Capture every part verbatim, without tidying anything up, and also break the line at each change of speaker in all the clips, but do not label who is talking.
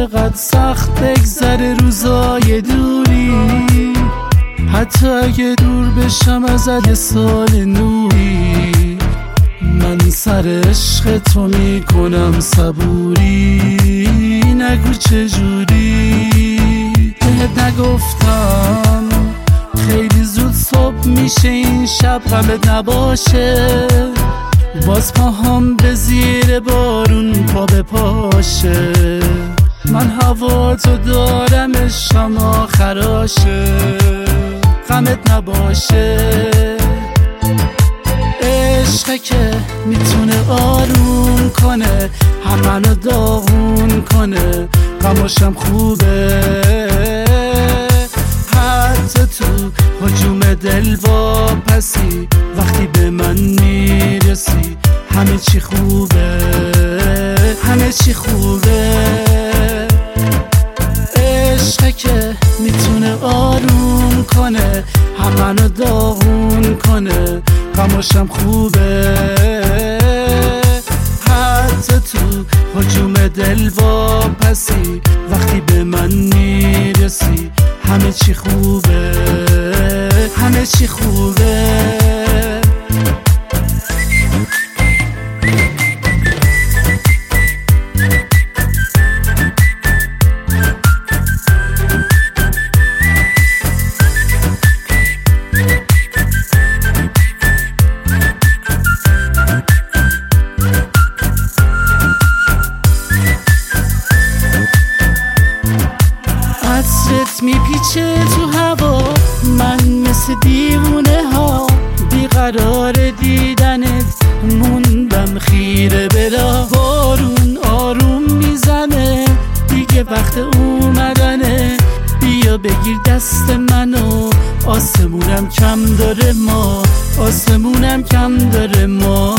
چقدر سخت بگذره روزای دوری، حتی اگه دور بشم ازت یه سال نوری. من سر عشق تو میکنم صبوری، نگو چجوری. بهت نگفتم خیلی زود صبح میشه این شب غمت نباشه، باز پاهم به زیر بارون پا به پاشه. من هوا تو دارم شما خراشه، غمت نباشه. عشقه که میتونه آروم کنه، همنو داغون کنه، غماشم خوبه. حتی تو هجوم دل واپسی، وقتی به من میرسی همه چی خوبه، همه چی خوبه. عشقه که میتونه آروم کنه، همنو داغون کنه، غماشم خوبه. حتی تو هجوم دل واپسی، وقتی به من میرسی همه چی خوبه، همه چی خوبه. عطرت میپیچه تو هوا، من مثل دیوونه ها بیقرار دیدنت موندم خیره برا. بارون آروم میزنه دیگه وقت اومدنه، بیا بگیر دست منو، آسمونم کم داره ما، آسمونم کم داره ما.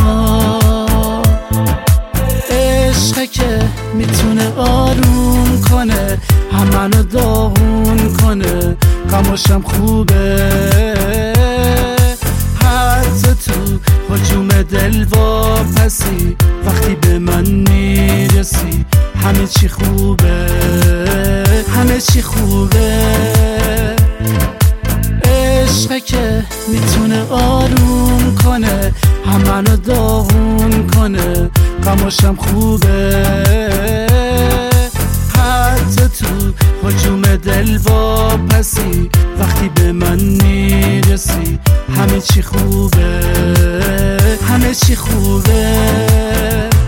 عشقه که میتونه آروم کنه، همنو داغون کنه، غماشم خوبه. حتی تو هجوم دل واپسی، وقتی به من میرسی همه چی خوبه، همه چی خوبه. عشقه که میتونه آروم کنه، همنو داغون کنه، غماشم خوبه. حتی تو هجوم دل واپسی، وقتی به من میرسی همه چی خوبه، همه چی خوبه.